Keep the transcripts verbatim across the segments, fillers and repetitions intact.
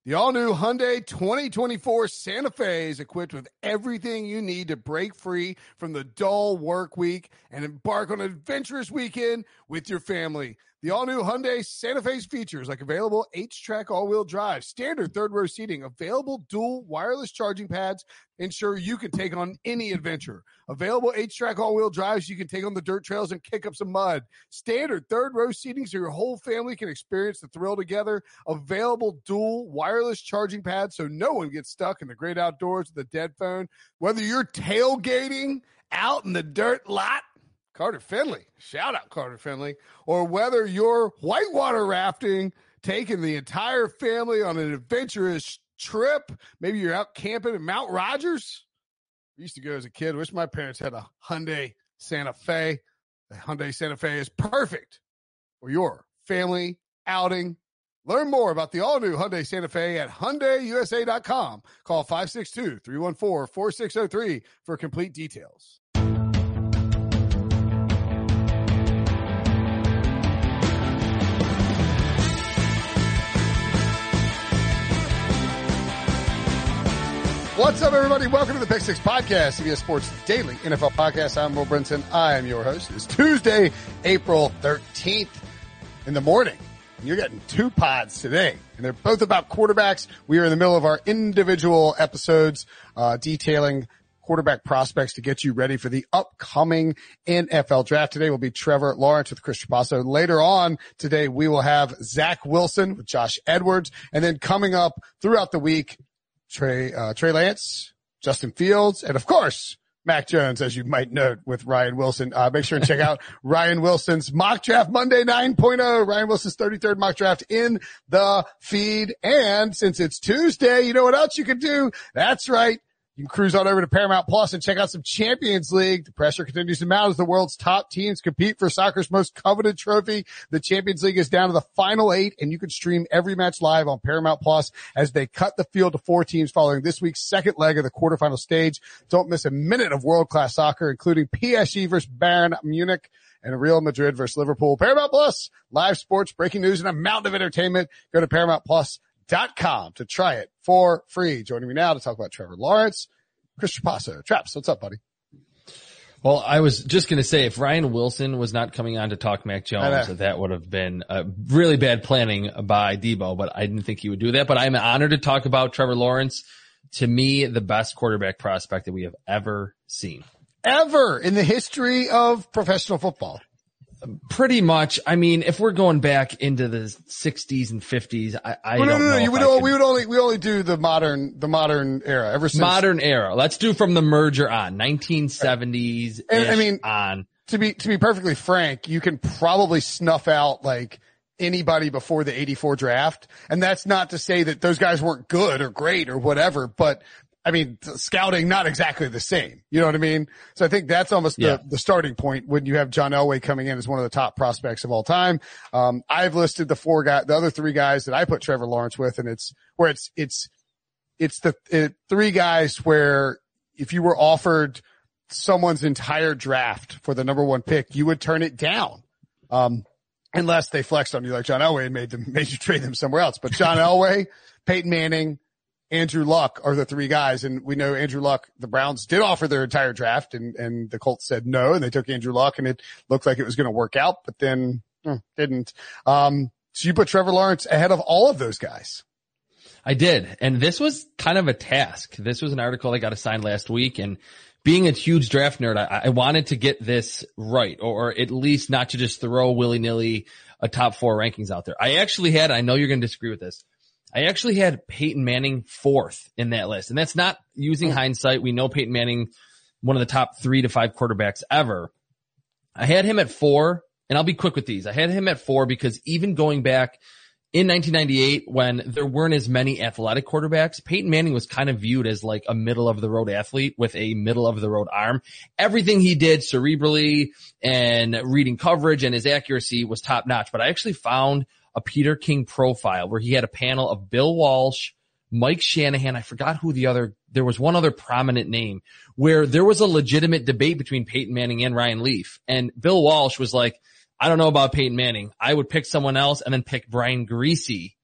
The all-new Hyundai twenty twenty-four Santa Fe is equipped with everything you need to break free from the dull work week and embark on an adventurous weekend with your family. The all-new Hyundai Santa Fe's features like available H-Track all-wheel drive, standard third-row seating, available dual wireless charging pads, ensure you can take on any adventure. Available H-Track all-wheel drives, you can take on the dirt trails and kick up some mud. Standard third-row seating so your whole family can experience the thrill together. Available dual wireless charging pads so no one gets stuck in the great outdoors with a dead phone. Whether you're tailgating out in the dirt lot, Carter Finley, shout out Carter Finley, or whether you're whitewater rafting, taking the entire family on an adventurous trip, maybe you're out camping in Mount Rogers. I used to go as a kid. Wish my parents had a Hyundai Santa Fe. The Hyundai Santa Fe is perfect for your family outing. Learn more about the all-new Hyundai Santa Fe at Hyundai U S A dot com. Call five six two, three one four, four six zero three for complete details. What's up, everybody? Welcome to the Pick Six Podcast, C B S Sports Daily N F L Podcast. I'm Will Brinson. I am your host. It's Tuesday, April thirteenth in the morning. You're getting two pods today, and they're both about quarterbacks. We are in the middle of our individual episodes uh, detailing quarterback prospects to get you ready for the upcoming N F L draft. Today will be Trevor Lawrence with Chris Trapasso. Later on today, we will have Zach Wilson with Josh Edwards. And then coming up throughout the week, Trey, uh, Trey Lance, Justin Fields, and of course, Mac Jones, as you might note with Ryan Wilson. Uh, make sure and check out Ryan Wilson's Mock Draft Monday nine point oh. Ryan Wilson's thirty-third mock draft in the feed. And since it's Tuesday, you know what else you can do? That's right. You can cruise on over to Paramount Plus and check out some Champions League. The pressure continues to mount as the world's top teams compete for soccer's most coveted trophy. The Champions League is down to the final eight, and you can stream every match live on Paramount Plus as they cut the field to four teams following this week's second leg of the quarterfinal stage. Don't miss a minute of world-class soccer, including P S G versus Bayern Munich and Real Madrid versus Liverpool. Paramount Plus, live sports, breaking news, and a mountain of entertainment. Go to Paramount Plus. Dot com to try it for free. Joining me now to talk about Trevor Lawrence, Chris Trapasso. Traps, what's up, buddy? Well, I was just going to say, if Ryan Wilson was not coming on to talk Mac Jones, that would have been a really bad planning by Debo, but I didn't think he would do that. But I'm honored to talk about Trevor Lawrence. To me, the best quarterback prospect that we have ever seen. Ever in the history of professional football. Pretty much. I mean, if we're going back into the sixties and fifties, I, I well, don't no, no, know. No, you would, could... we would only, we only do the modern, the modern era ever since. Modern era. Let's do from the merger on, nineteen seventies and, I mean, on. To be, to be perfectly frank, you can probably snuff out like anybody before the eighty-four draft. And that's not to say that those guys weren't good or great or whatever, but I mean, scouting, not exactly the same. You know what I mean? So I think that's almost yeah. the, the starting point when you have John Elway coming in as one of the top prospects of all time. Um, I've listed the four guys, the other three guys that I put Trevor Lawrence with, and it's where it's, it's, it's the it, three guys where if you were offered someone's entire draft for the number one pick, you would turn it down. Um, unless they flexed on you like John Elway and made them, made you trade them somewhere else. But John Elway, Peyton Manning, Andrew Luck are the three guys, and we know Andrew Luck, the Browns did offer their entire draft, and, and the Colts said no, and they took Andrew Luck, and it looked like it was going to work out, but then eh, didn't. Um, so you put Trevor Lawrence ahead of all of those guys. I did, and this was kind of a task. This was an article I got assigned last week, and being a huge draft nerd, I, I wanted to get this right, or, or at least not to just throw willy-nilly a top four rankings out there. I actually had, I know you're going to disagree with this, I actually had Peyton Manning fourth in that list. And that's not using hindsight. We know Peyton Manning, one of the top three to five quarterbacks ever. I had him at four, and I'll be quick with these. I had him at four because even going back in nineteen ninety-eight when there weren't as many athletic quarterbacks, Peyton Manning was kind of viewed as like a middle of the road athlete with a middle of the road arm. Everything he did cerebrally and reading coverage and his accuracy was top notch. But I actually found a Peter King profile where he had a panel of Bill Walsh, Mike Shanahan. I forgot who the other, there was one other prominent name where there was a legitimate debate between Peyton Manning and Ryan Leaf. And Bill Walsh was like, I don't know about Peyton Manning. I would pick someone else and then pick Brian Griese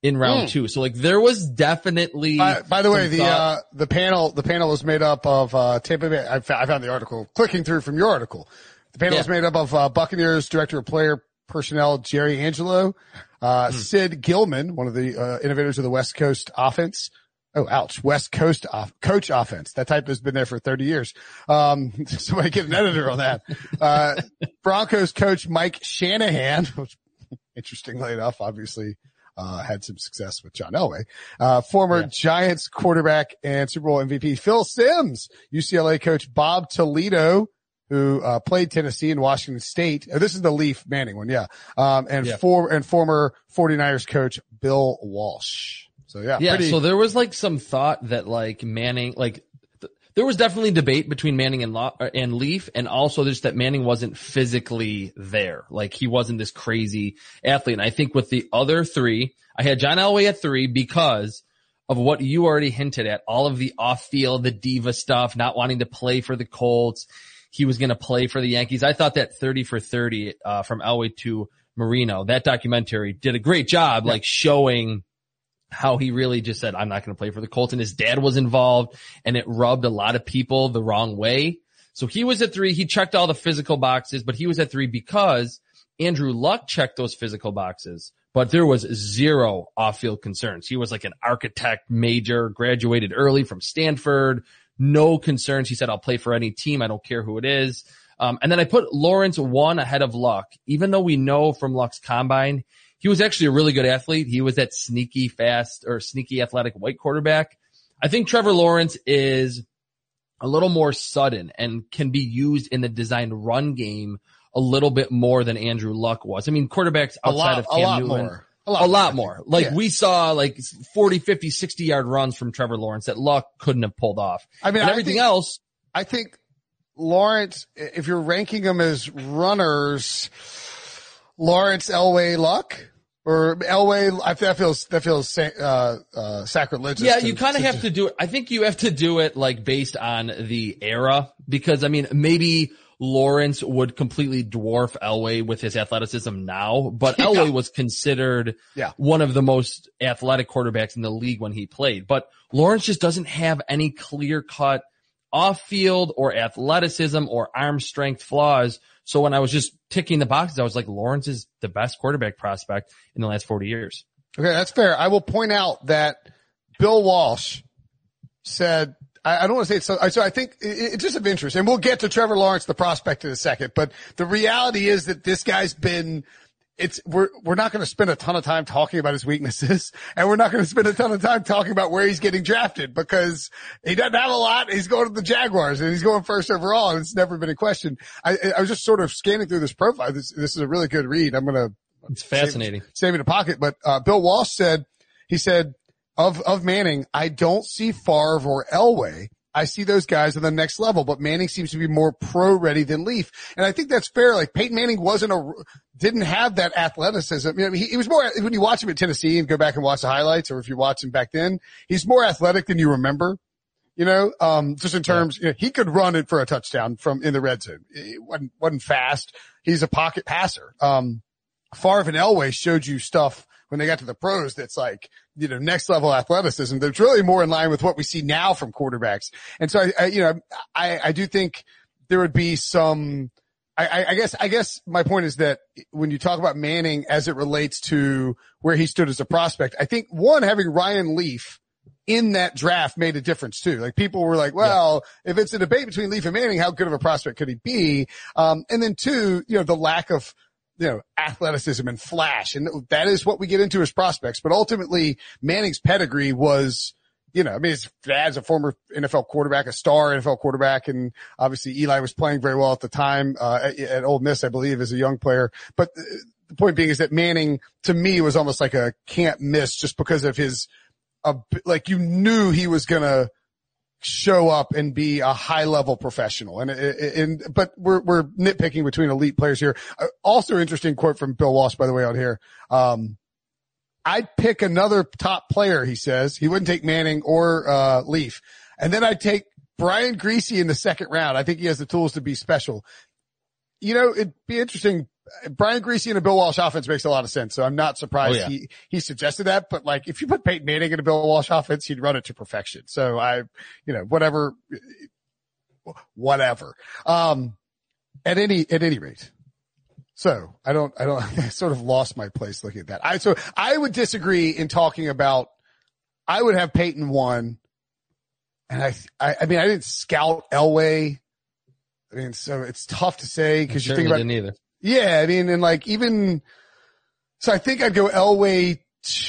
in round Mm. two. So like there was definitely. By, by the way, the thought- uh, the panel the panel was made up of uh, Tampa Bay. I, fa- I found the article clicking through from your article. The panel Yeah. was made up of uh, Buccaneers director of player personnel Jerry Angelo, uh, mm. Sid Gilman, one of the uh, innovators of the West Coast offense. Oh, ouch. West Coast off, coach offense. That type has been there for thirty years. Um, somebody get an editor on that. Uh, Broncos coach Mike Shanahan, which interestingly enough, obviously, uh, had some success with John Elway. Uh, former yeah. Giants quarterback and Super Bowl M V P Phil Simms, U C L A coach Bob Toledo, who, uh, played Tennessee and Washington State. Oh, this is the Leaf Manning one. Yeah. Um, and yeah. for, and former forty-niners coach Bill Walsh. So yeah, yeah. Pretty- so there was like some thought that like Manning, like th- there was definitely debate between Manning and Lo- and Leaf, and also just that Manning wasn't physically there. Like he wasn't this crazy athlete. And I think with the other three, I had John Elway at three because of what you already hinted at, all of the off field, the diva stuff, not wanting to play for the Colts. He was going to play for the Yankees. I thought that thirty for thirty, uh, from Elway to Marino, that documentary did a great job, yeah. like showing how he really just said, I'm not going to play for the Colts, and his dad was involved, and it rubbed a lot of people the wrong way. So he was at three. He checked all the physical boxes, but he was at three because Andrew Luck checked those physical boxes, but there was zero off-field concerns. He was like an architect major, graduated early from Stanford, no concerns. He said, I'll play for any team. I don't care who it is. Um, and then I put Lawrence one ahead of Luck, even though we know from Luck's combine, he was actually a really good athlete. He was that sneaky fast or sneaky athletic white quarterback. I think Trevor Lawrence is a little more sudden and can be used in the designed run game a little bit more than Andrew Luck was. I mean, quarterbacks outside lot, of Cam a lot Newton, more. A lot, a lot more. Like yeah. we saw like forty, fifty, sixty yard runs from Trevor Lawrence that Luck couldn't have pulled off. I mean, and I everything think, else. I think Lawrence, if you're ranking them as runners, Lawrence, Elway, Luck, or Elway, I that feels that feels uh, uh, sacrilegious. Yeah, to, you kind of have to do it. I think you have to do it like based on the era, because I mean, maybe Lawrence would completely dwarf Elway with his athleticism now, but yeah. Elway was considered yeah. one of the most athletic quarterbacks in the league when he played. But Lawrence just doesn't have any clear-cut off-field or athleticism or arm strength flaws. So when I was just ticking the boxes, I was like, Lawrence is the best quarterback prospect in the last forty years. Okay, that's fair. I will point out that Bill Walsh said, I, I don't want to say it's so, so I think it, it's just of interest, and we'll get to Trevor Lawrence, the prospect, in a second, but the reality is that this guy's been, it's, we're, we're not going to spend a ton of time talking about his weaknesses, and we're not going to spend a ton of time talking about where he's getting drafted, because he doesn't have a lot. He's going to the Jaguars, and he's going first overall, and it's never been a question. I, I was just sort of scanning through this profile. This, this is a really good read. I'm going to, it's fascinating. Save, save it in a pocket. But, uh, Bill Walsh said, he said, of, of Manning, I don't see Favre or Elway. I see those guys at the next level, but Manning seems to be more pro ready than Leaf. And I think that's fair. Like Peyton Manning wasn't a, didn't have that athleticism. You know, he, he was more, when you watch him at Tennessee and go back and watch the highlights, or if you watch him back then, he's more athletic than you remember. You know, um, just in terms, you know, he could run it for a touchdown from in the red zone. It wasn't, wasn't fast. He's a pocket passer. Um, Favre and Elway showed you stuff when they got to the pros that's like, you know, next level athleticism. That's really more in line with what we see now from quarterbacks. And so I, I you know, I, I do think there would be some, I, I guess, I guess my point is that when you talk about Manning as it relates to where he stood as a prospect, I think one, having Ryan Leaf in that draft made a difference too. Like people were like, well, yeah. if it's a debate between Leaf and Manning, how good of a prospect could he be? Um, and then two, you know, the lack of, you know, athleticism and flash. And that is what we get into as prospects. But ultimately, Manning's pedigree was, you know, I mean, his dad's a former N F L quarterback, a star N F L quarterback. And obviously Eli was playing very well at the time, uh, at, at Ole Miss, I believe, as a young player. But the point being is that Manning, to me, was almost like a can't miss just because of his, uh, like you knew he was going to show up and be a high level professional. And, and, but we're, we're nitpicking between elite players here. Uh, also interesting quote from Bill Walsh, by the way, on here. Um, I'd pick another top player, he says. He wouldn't take Manning or, uh, Leaf. And then I'd take Brian Griese in the second round. I think he has the tools to be special. You know, it'd be interesting. Brian Griese in a Bill Walsh offense makes a lot of sense. So I'm not surprised oh, yeah. he, he suggested that. But like, if you put Peyton Manning in a Bill Walsh offense, he'd run it to perfection. So I, you know, whatever, whatever. Um, at any, at any rate. So I don't, I don't, I sort of lost my place looking at that. I, so I would disagree in talking about, I would have Peyton one. And I, I, I mean, I didn't scout Elway. I mean, so it's tough to say because you think about, didn't either. Yeah. I mean, and like even, so I think I'd go Elway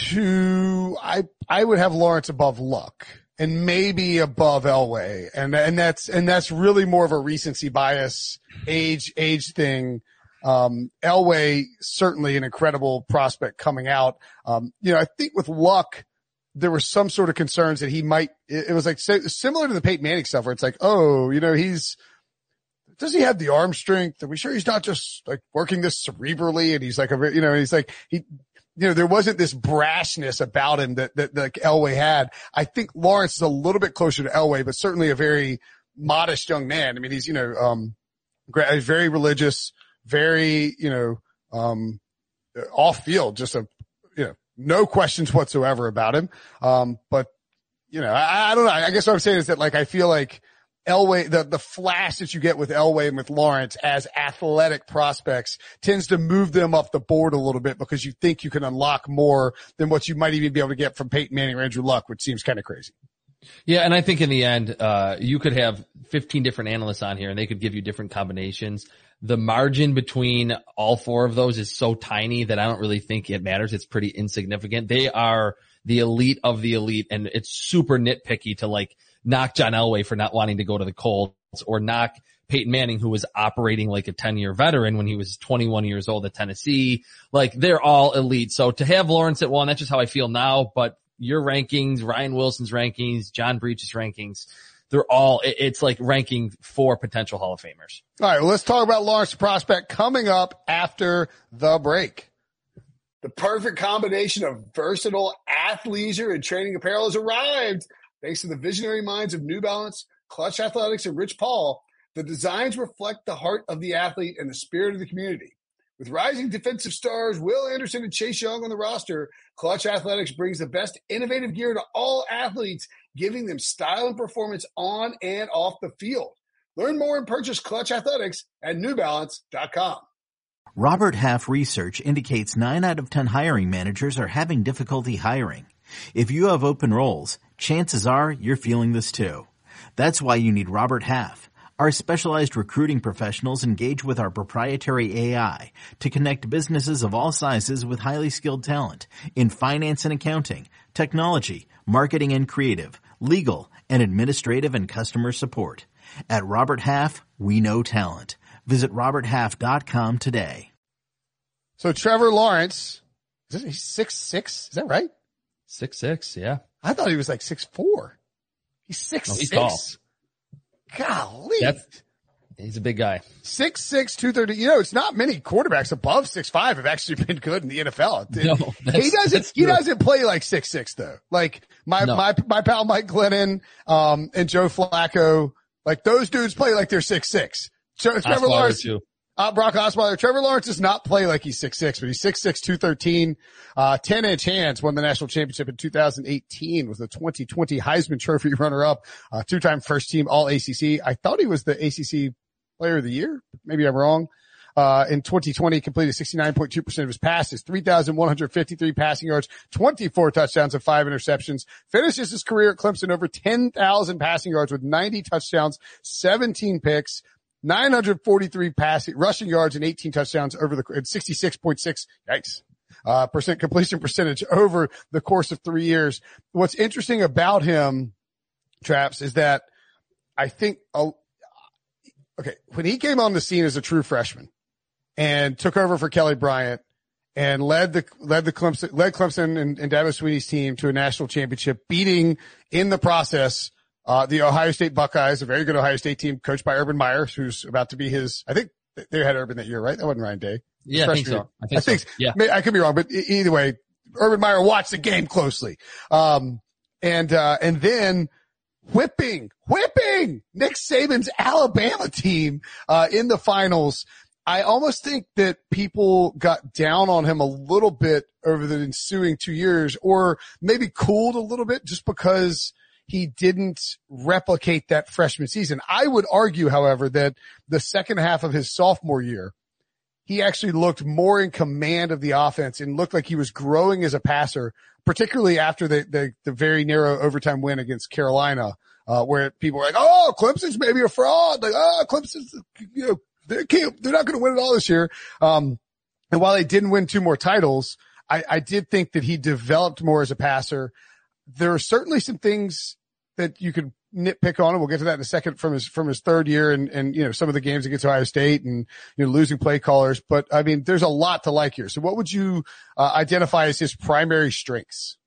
to, I, I would have Lawrence above Luck and maybe above Elway. And, and that's, and that's really more of a recency bias, age, age thing. Um, Elway, certainly an incredible prospect coming out. Um, you know, I think with Luck, there were some sort of concerns that he might, it, it was like similar to the Peyton Manning stuff where it's like, oh, you know, he's, does he have the arm strength? Are we sure he's not just like working this cerebrally? And he's like, a, you know, he's like, he, you know, there wasn't this brashness about him that, that, that like Elway had. I think Lawrence is a little bit closer to Elway, but certainly a very modest young man. I mean, he's, you know, um, he's very religious, very, you know, um, off field, just a, you know, no questions whatsoever about him. Um, but, you know, I, I don't know. I guess what I'm saying is that like, I feel like Elway, the, the flash that you get with Elway and with Lawrence as athletic prospects tends to move them up the board a little bit because you think you can unlock more than what you might even be able to get from Peyton Manning or Andrew Luck, which seems kind of crazy. Yeah, and I think in the end, uh, you could have fifteen different analysts on here and they could give you different combinations. The margin between all four of those is so tiny that I don't really think it matters. It's pretty insignificant. They are the elite of the elite, and it's super nitpicky to like knock John Elway for not wanting to go to the Colts or knock Peyton Manning, who was operating like a ten-year veteran when he was twenty-one years old at Tennessee. Like, they're all elite. So to have Lawrence at one, that's just how I feel now. But your rankings, Ryan Wilson's rankings, John Breech's rankings, they're all, it's like ranking four potential Hall of Famers. All right, well, let's talk about Lawrence prospect coming up after the break. The perfect combination of versatile athleisure and training apparel has arrived. Thanks to the visionary minds of New Balance, Clutch Athletics, and Rich Paul, the designs reflect the heart of the athlete and the spirit of the community. With rising defensive stars Will Anderson and Chase Young on the roster, Clutch Athletics brings the best innovative gear to all athletes, giving them style and performance on and off the field. Learn more and purchase Clutch Athletics at new balance dot com. Robert Half research indicates nine out of ten hiring managers are having difficulty hiring. If you have open roles, chances are you're feeling this too. That's why you need Robert Half. Our specialized recruiting professionals engage with our proprietary A I to connect businesses of all sizes with highly skilled talent in finance and accounting, technology, marketing and creative, legal, and administrative and customer support. At Robert Half, we know talent. Visit robert half dot com today. So Trevor Lawrence, is he six six? Is that right? Six six, yeah. I thought he was like six four. He's six no, he's six. Tall. Golly. That's, he's a big guy. six six, two thirty. You know, it's not many quarterbacks above six five have actually been good in the N F L. No, he doesn't, he doesn't play like six six though. Like my, no. my, my pal Mike Glennon, um, and Joe Flacco, like those dudes play like they're six six. So Trevor Osweiler Lawrence, too. Uh, Brock Osweiler. Trevor Lawrence does not play like he's six six, but he's six six, two thirteen, uh, ten inch hands, won the national championship in two thousand eighteen, was the twenty twenty Heisman Trophy runner-up, uh, two-time first team all A C C. I thought he was the A C C player of the year. Maybe I'm wrong. Uh, in twenty twenty, completed sixty-nine point two percent of his passes, three thousand one hundred fifty-three passing yards, twenty-four touchdowns and five interceptions. Finishes his career at Clemson over ten thousand passing yards with ninety touchdowns, seventeen picks, nine hundred forty-three passing, rushing yards and eighteen touchdowns over the, at sixty-six point six, yikes, uh, percent completion percentage over the course of three years. What's interesting about him, Traps, is that I think, uh, okay, when he came on the scene as a true freshman and took over for Kelly Bryant and led the, led the Clemson, led Clemson and, and Dabo Swinney's team to a national championship, beating in the process Uh, the Ohio State Buckeyes, a very good Ohio State team coached by Urban Meyer, who's about to be his, I think they had Urban that year, right? That wasn't Ryan Day. Yeah, I think so. I think, I think so. Yeah. I could be wrong, but either way, Urban Meyer watched the game closely. Um, and, uh, and then whipping, whipping Nick Saban's Alabama team, uh, in the finals. I almost think that people got down on him a little bit over the ensuing two years, or maybe cooled a little bit just because he didn't replicate that freshman season. I would argue, however, that the second half of his sophomore year, he actually looked more in command of the offense and looked like he was growing as a passer, particularly after the, the, the very narrow overtime win against Carolina, uh, where people were like, oh, Clemson's maybe a fraud. Like, oh, Clemson's, you know, they can't, they're not going to win it all this year. Um, and while they didn't win two more titles, I, I did think that he developed more as a passer. There are certainly some things that you could nitpick on, and we'll get to that in a second, from his, from his third year and, and, you know, some of the games against Ohio State and, you know, losing play callers. But I mean, there's a lot to like here. So what would you uh, identify as his primary strengths?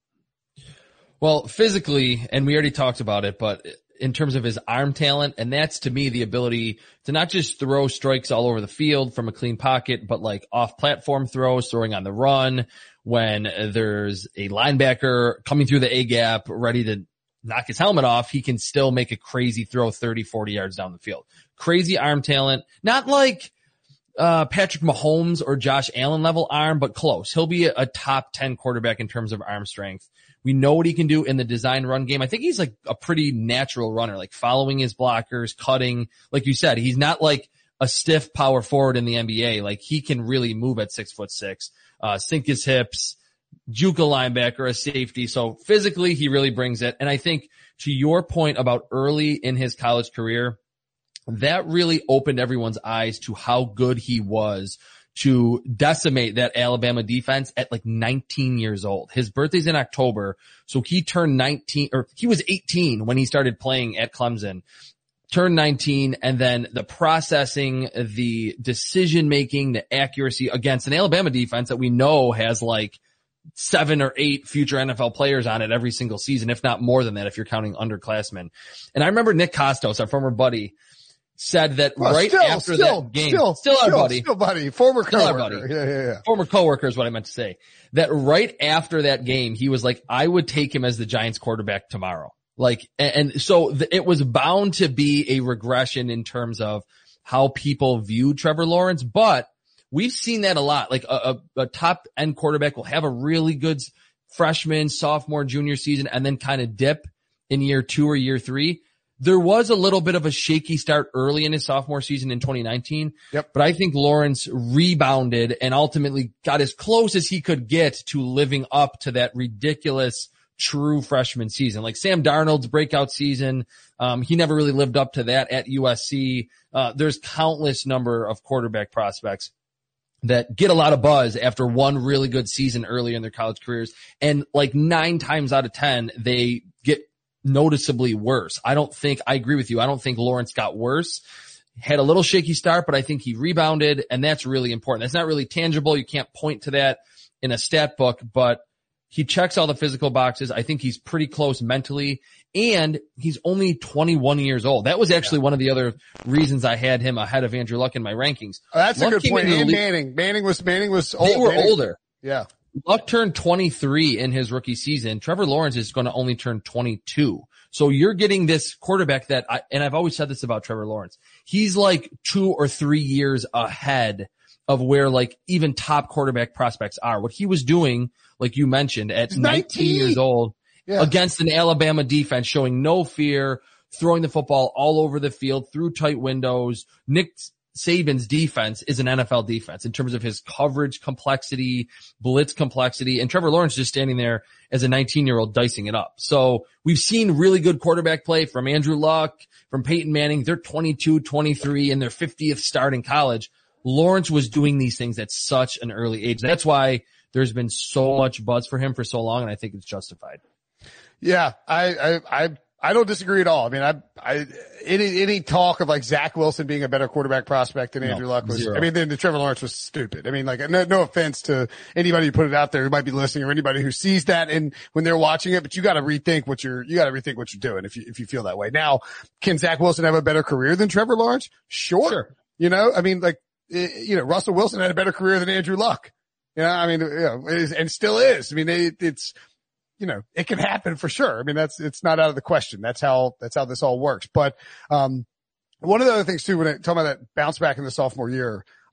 Well, physically, and we already talked about it, but in terms of his arm talent, and that's to me the ability to not just throw strikes all over the field from a clean pocket, but like off platform throws, throwing on the run when there's a linebacker coming through the A gap ready to knock his helmet off, he can still make a crazy throw thirty, forty yards down the field. Crazy arm talent. Not like uh Patrick Mahomes or Josh Allen level arm, but close. He'll be a, a top ten quarterback in terms of arm strength. We know what he can do in the design run game. I think he's like a pretty natural runner, like following his blockers, cutting. Like you said, he's not like a stiff power forward in the N B A. Like he can really move at six foot six, uh, sink his hips, juke a linebacker, a safety. So physically, he really brings it. And I think to your point about early in his college career, that really opened everyone's eyes to how good he was to decimate that Alabama defense at like nineteen years old. His birthday's in October, so he turned nineteen, or he was eighteen when he started playing at Clemson. Turned nineteen, and then the processing, the decision making, the accuracy against an Alabama defense that we know has like seven or eight future N F L players on it every single season, if not more than that if you're counting underclassmen. And I remember Nick Kostos, our former buddy, said that well, right still, after still, that game, still, still our still, buddy, still buddy, former still our coworker, buddy, yeah, yeah, yeah, former coworker is what I meant to say. That right after that game, he was like, I would take him as the Giants quarterback tomorrow. Like, and, and so the, it was bound to be a regression in terms of how people view Trevor Lawrence, but we've seen that a lot. Like a, a, a top end quarterback will have a really good freshman, sophomore, junior season, and then kind of dip in year two or year three. There was a little bit of a shaky start early in his sophomore season in twenty nineteen. Yep. But I think Lawrence rebounded and ultimately got as close as he could get to living up to that ridiculous true freshman season. Like Sam Darnold's breakout season, um, he never really lived up to that at U S C. Uh, there's countless number of quarterback prospects that get a lot of buzz after one really good season early in their college careers. And like nine times out of ten, they get noticeably worse. I don't think, I agree with you. I don't think Lawrence got worse. Had a little shaky start, but I think he rebounded, and that's really important. That's not really tangible. You can't point to that in a stat book, but he checks all the physical boxes. I think he's pretty close mentally, and he's only twenty-one years old. That was actually one of the other reasons I had him ahead of Andrew Luck in my rankings. Oh, that's Luck a good point. And the Manning. Manning was, Manning was old. They were Manning, older. Yeah. Luck turned twenty-three in his rookie season. Trevor Lawrence is going to only turn twenty-two. So you're getting this quarterback that I, and I've always said this about Trevor Lawrence. He's like two or three years ahead of where like even top quarterback prospects are. What he was doing, like you mentioned, at nineteen years old, yeah, against an Alabama defense showing no fear, throwing the football all over the field through tight windows. Nick Saban's defense is an N F L defense in terms of his coverage complexity, blitz complexity, and Trevor Lawrence just standing there as a nineteen year old dicing it up. So we've seen really good quarterback play from Andrew Luck, from Peyton Manning. They're twenty-two, twenty-three in their fiftieth start in college. Lawrence was doing these things at such an early age. That's why there's been so much buzz for him for so long, and I think it's justified. Yeah, I, I, I, I don't disagree at all. I mean, I, I, any, any talk of like Zach Wilson being a better quarterback prospect than Andrew no, Luck was, zero. I mean, then the Trevor Lawrence was stupid. I mean, like, no, no offense to anybody who put it out there who might be listening or anybody who sees that and when they're watching it, but you got to rethink what you're, you got to rethink what you're doing if you, if you feel that way. Now, can Zach Wilson have a better career than Trevor Lawrence? Sure. sure. You know, I mean, like, you know, Russell Wilson had a better career than Andrew Luck. You know, I mean, you know, and still is. I mean, it, it's, you know, it can happen for sure. I mean, that's, it's not out of the question. That's how, that's how this all works. But, um, one of the other things too, when I talk about that bounce back in the sophomore year,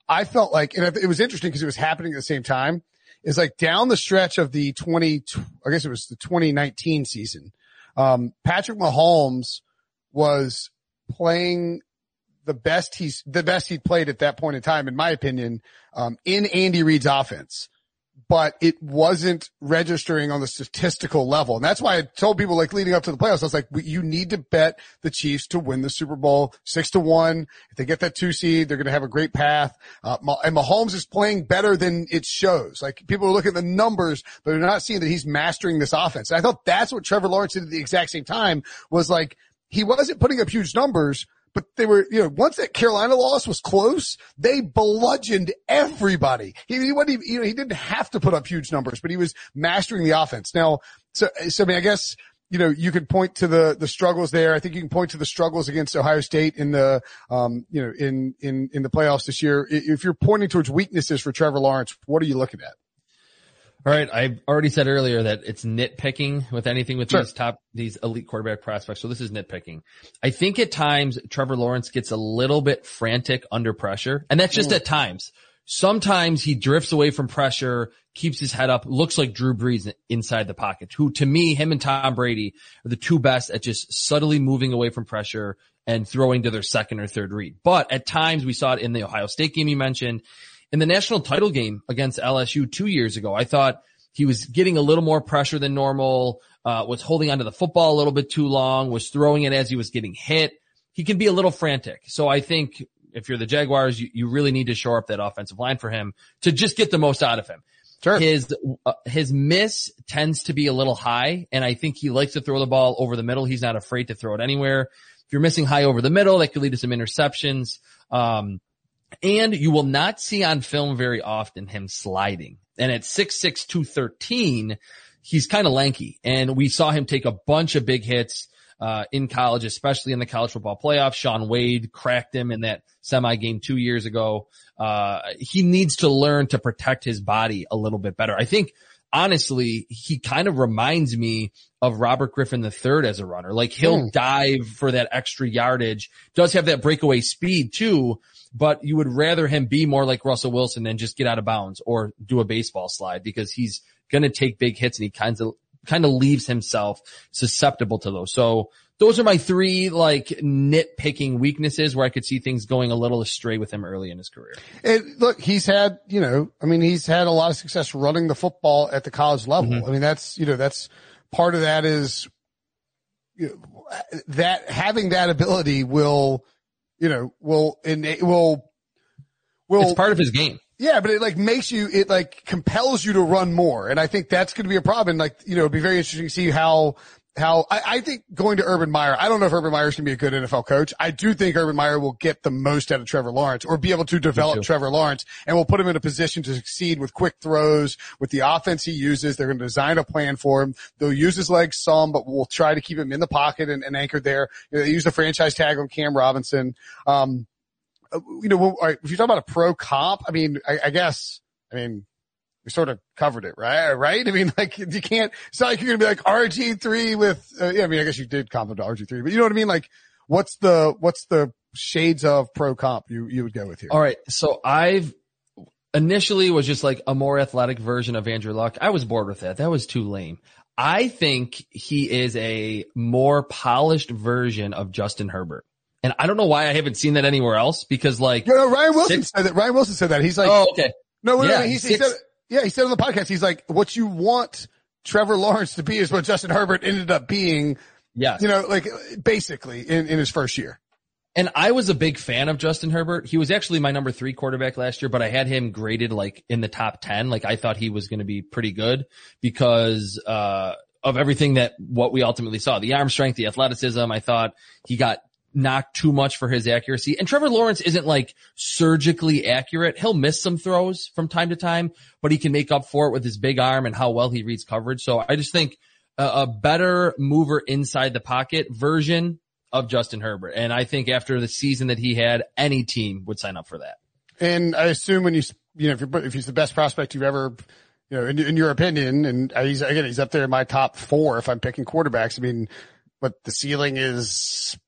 I felt like, and it was interesting because it was happening at the same time, is like down the stretch of the twenty, I guess it was the twenty nineteen season. Um, Patrick Mahomes was playing the best he's, the best he'd played at that point in time, in my opinion, um, in Andy Reid's offense. But it wasn't registering on the statistical level. And that's why I told people like leading up to the playoffs, I was like, you need to bet the Chiefs to win the Super Bowl six to one. If they get that two seed, they're going to have a great path. Uh, and Mahomes is playing better than it shows. Like people are looking at the numbers, but they're not seeing that he's mastering this offense. And I thought that's what Trevor Lawrence did at the exact same time, was like, he wasn't putting up huge numbers, but they were, you know, once that Carolina loss was close, they bludgeoned everybody. He, he wasn't even, you know, he didn't have to put up huge numbers, but he was mastering the offense. Now, so, so I mean, I guess, you know, you could point to the, the struggles there. I think you can point to the struggles against Ohio State in the, um, you know, in, in, in the playoffs this year. If you're pointing towards weaknesses for Trevor Lawrence, what are you looking at? All right. I already said earlier that it's nitpicking with anything with Sure. these top, these elite quarterback prospects. So this is nitpicking. I think at times Trevor Lawrence gets a little bit frantic under pressure, and that's just mm. at times. Sometimes he drifts away from pressure, keeps his head up, looks like Drew Brees inside the pocket, who to me, him and Tom Brady are the two best at just subtly moving away from pressure and throwing to their second or third read. But at times we saw it in the Ohio State game you mentioned. In the national title game against L S U two years ago, I thought he was getting a little more pressure than normal, uh, was holding onto the football a little bit too long, was throwing it as he was getting hit. He can be a little frantic. So I think if you're the Jaguars, you, you really need to shore up that offensive line for him to just get the most out of him. Sure. His, uh, his miss tends to be a little high, and I think he likes to throw the ball over the middle. He's not afraid to throw it anywhere. If you're missing high over the middle, that could lead to some interceptions. Um, And you will not see on film very often him sliding. And at six six, two thirteen, he's kind of lanky. And we saw him take a bunch of big hits uh in college, especially in the college football playoffs. Shaun Wade cracked him in that semi game two years ago. Uh he needs to learn to protect his body a little bit better. I think, honestly, he kind of reminds me of Robert Griffin the third as a runner. Like he'll mm. dive for that extra yardage, does have that breakaway speed too, but you would rather him be more like Russell Wilson than just get out of bounds or do a baseball slide, because he's going to take big hits and he kind of, kind of leaves himself susceptible to those. So those are my three like nitpicking weaknesses where I could see things going a little astray with him early in his career. And look, he's had, you know, I mean, he's had a lot of success running the football at the college level. Mm-hmm. I mean, that's, you know, that's part of that is, you know, that having that ability will, you know, will, and it will, will. It's part of his game. Yeah, but it like makes you, it like compels you to run more. And I think that's going to be a problem. And like, you know, it'd be very interesting to see how, how I, I think going to Urban Meyer, I don't know if Urban Meyer is going to be a good N F L coach. I do think Urban Meyer will get the most out of Trevor Lawrence, or be able to develop Trevor Lawrence, and will put him in a position to succeed with quick throws, with the offense he uses. They're going to design a plan for him. They'll use his legs some, but we'll try to keep him in the pocket and, and anchored there. You know, they use the franchise tag on Cam Robinson. Um, you know, well, all right, if you talk about a pro comp, I mean, I, I guess, I mean, we sort of covered it, right? Right? I mean, like, you can't, it's not like you're going to be like R G three with, uh, yeah, I mean, I guess you did comp to R G three, but you know what I mean? Like, what's the, what's the shades of pro comp you, you would go with here? All right. So I've initially was just like a more athletic version of Andrew Luck. I was bored with that. That was too lame. I think he is a more polished version of Justin Herbert. And I don't know why I haven't seen that anywhere else, because like, you know, Ryan Wilson six, said that. Ryan Wilson said that. He's like, oh, okay. No, yeah, no, he, he said, yeah, he said on the podcast, he's like, what you want Trevor Lawrence to be is what Justin Herbert ended up being. Yes. You know, like basically in, in his first year. And I was a big fan of Justin Herbert. He was actually my number three quarterback last year, but I had him graded like in the top ten. Like I thought he was going to be pretty good because, uh, of everything that what we ultimately saw, the arm strength, the athleticism. I thought he got knocked too much for his accuracy. And Trevor Lawrence isn't like surgically accurate. He'll miss some throws from time to time, but he can make up for it with his big arm and how well he reads coverage. So I just think a, a better mover inside the pocket version of Justin Herbert. And I think after the season that he had, any team would sign up for that. And I assume when you, you know, if, you're, if he's the best prospect you've ever, you know, in, in your opinion, and he's, again, he's up there in my top four if I'm picking quarterbacks. I mean, but the ceiling is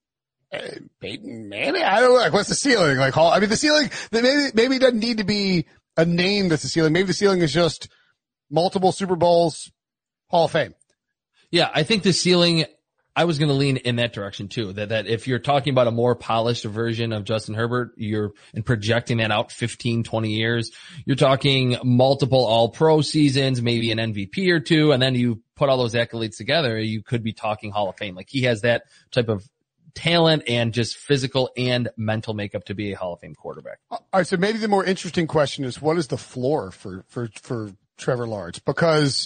Peyton Manning? I don't know. Like, what's the ceiling? Like, Hall, I mean, the ceiling, maybe, maybe it doesn't need to be a name that's the ceiling. Maybe the ceiling is just multiple Super Bowls, Hall of Fame. Yeah, I think the ceiling, I was going to lean in that direction too. That, that if you're talking about a more polished version of Justin Herbert, you're and projecting that out fifteen, twenty years, you're talking multiple all pro seasons, maybe an M V P or two. And then you put all those accolades together, you could be talking Hall of Fame. Like he has that type of talent and just physical and mental makeup to be a Hall of Fame quarterback. All right. So maybe the more interesting question is, what is the floor for, for, for Trevor Lawrence? Because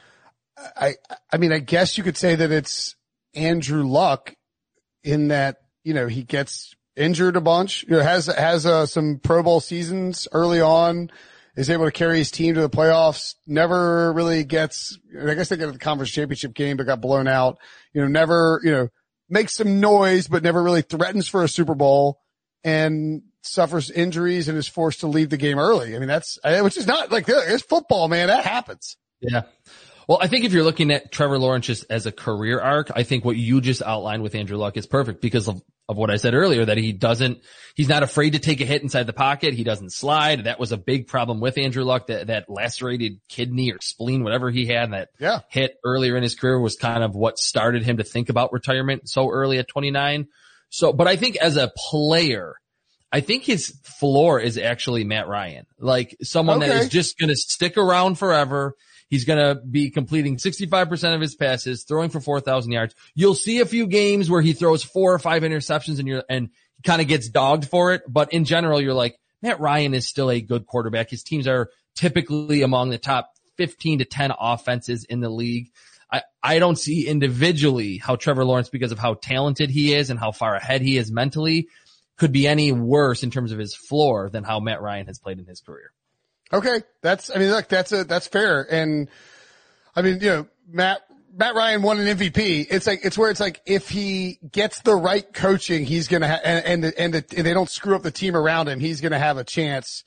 I, I mean, I guess you could say that it's Andrew Luck in that, you know, he gets injured a bunch, you know, has, has, uh, some Pro Bowl seasons early on, is able to carry his team to the playoffs, never really gets, I guess they got to the conference championship game, but got blown out, you know, never, you know, makes some noise, but never really threatens for a Super Bowl and suffers injuries and is forced to leave the game early. I mean, that's, which is not like, it's football, man. That happens. Yeah. Well, I think if you're looking at Trevor Lawrence just as a career arc, I think what you just outlined with Andrew Luck is perfect because of, of what I said earlier, that he doesn't, he's not afraid to take a hit inside the pocket. He doesn't slide. That was a big problem with Andrew Luck, that, that lacerated kidney or spleen, whatever he had, that yeah. hit earlier in his career was kind of what started him to think about retirement so early at twenty-nine. So, but I think as a player, I think his floor is actually Matt Ryan, like someone okay. that is just going to stick around forever. He's going to be completing sixty-five percent of his passes, throwing for four thousand yards. You'll see a few games where he throws four or five interceptions and you're, and he kind of gets dogged for it. But in general, you're like, Matt Ryan is still a good quarterback. His teams are typically among the top fifteen to ten offenses in the league. I, I don't see individually how Trevor Lawrence, because of how talented he is and how far ahead he is mentally, could be any worse in terms of his floor than how Matt Ryan has played in his career. Okay. That's, I mean, look, that's a, that's fair. And I mean, you know, Matt, Matt Ryan won an M V P. It's like, it's where it's like, if he gets the right coaching, he's going to have, and, and, and, the, and they don't screw up the team around him, he's going to have a chance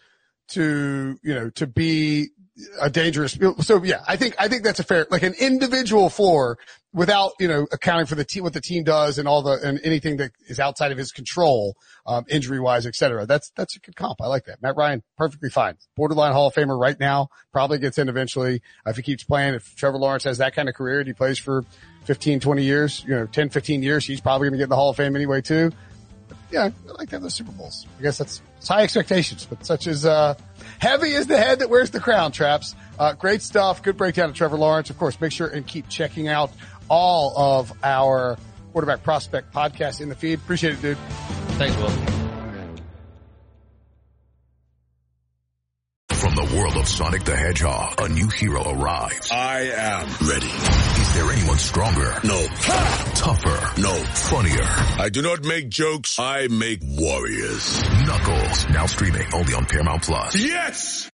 to, you know, to be a dangerous. So yeah, I think, I think that's a fair, like an individual floor without, you know, accounting for the team, what the team does and all the, and anything that is outside of his control, um, injury wise, et cetera. That's, that's a good comp. I like that. Matt Ryan, perfectly fine. Borderline Hall of Famer right now, probably gets in eventually. Uh, if he keeps playing, if Trevor Lawrence has that kind of career and he plays for fifteen, twenty years, you know, ten, fifteen years, he's probably going to get in the Hall of Fame anyway too. But yeah, I like to have those Super Bowls. I guess that's, it's high expectations, but such as, uh, heavy is the head that wears the crown, Traps. Uh, great stuff. Good breakdown of Trevor Lawrence. Of course, make sure and keep checking out all of our quarterback prospect podcasts in the feed. Appreciate it, dude. Thanks, Will. From the world of Sonic the Hedgehog, a new hero arrives. I am ready. Is there anyone stronger? No. Ha! Tougher? No. Funnier? I do not make jokes. I make warriors. Knuckles, now streaming only on Paramount Plus. Yes!